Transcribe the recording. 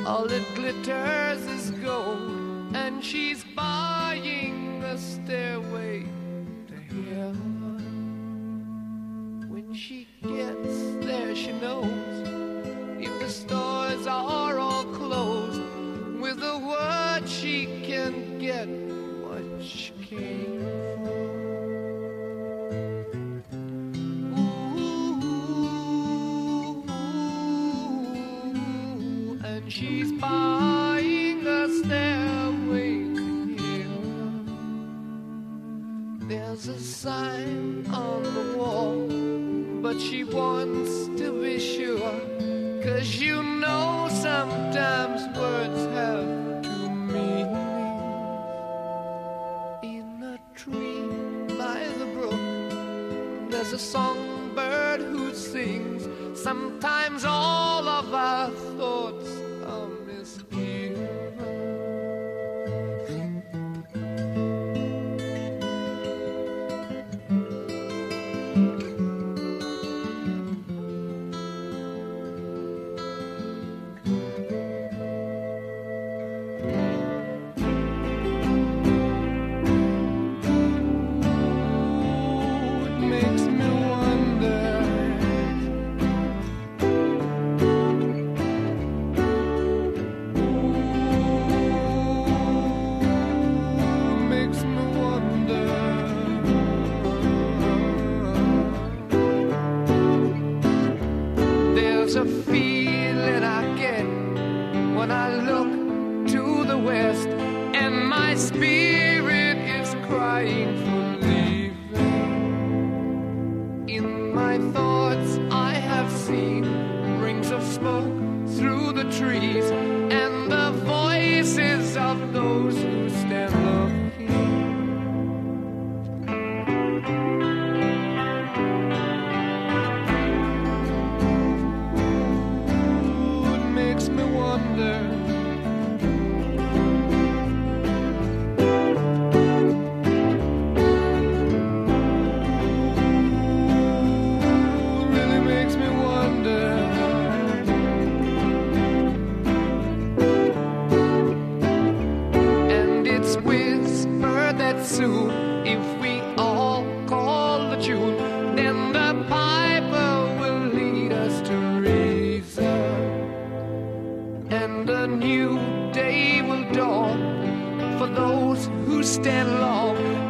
All that glitters is gold, and she's buying a stairway to heaven. When she gets there, she knows if the stores are all closed, with a word she can get what she came for. Ooh, and she's buying a stairway to heaven. There's a sign on the wall, but she wants to be sure, 'cause you know sometimes words have two meanings. In a tree by the brook, there's a songbird who sings. Sometimes all of our thoughts are misgiven. There's a feeling I get when I look to the west, and my spirit is crying for leaving. In my thoughts I have seen rings of smoke through the trees, and the voices of those who stand looking. Soon, if we all call the tune, then the piper will lead us to reason, and a new day will dawn for those who stand long